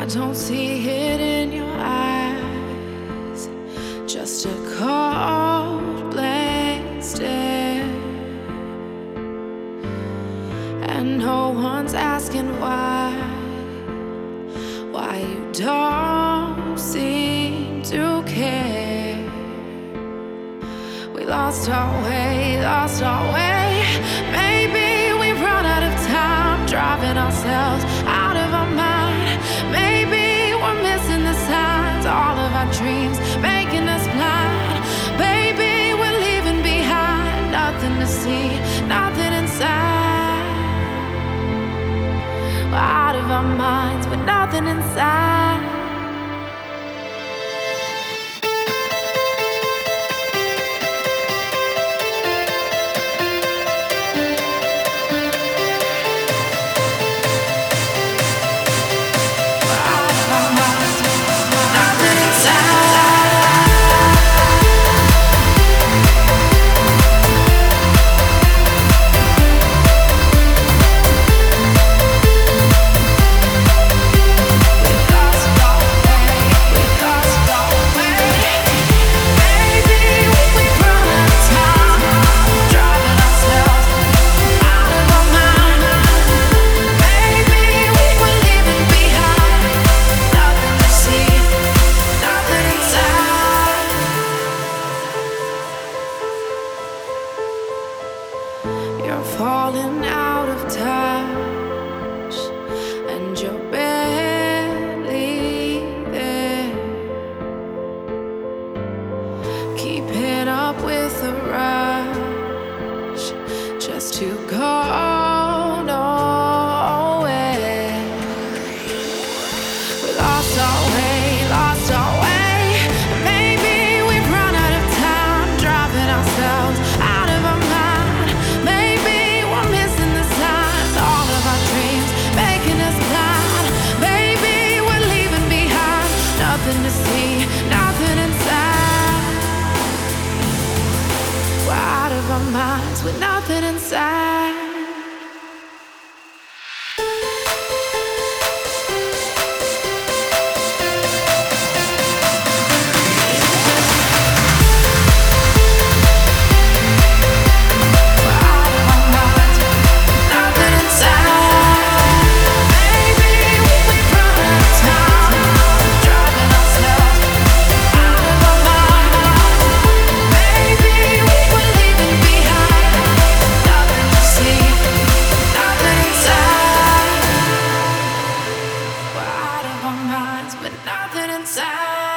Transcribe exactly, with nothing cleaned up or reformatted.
don't see it in your eyes, just a cold blank stare. And no one's asking why, why you don't seem to care. We lost our way, lost our way. Maybe we've run out of time, driving ourselves out of our mind. Maybe we're missing the signs, all of our dreams making us blind. Baby, we're leaving behind nothing to see, nothing inside. We're out of our minds with nothing inside. You're falling out of touch, and you're barely there. Keeping up with the rush, just to go nowhere. We lost our way, lost our way. Maybe we've run out of time, driving ourselves out of our mind. Nothing to see, nothing inside. We're out of our minds with nothing inside. But nothing inside.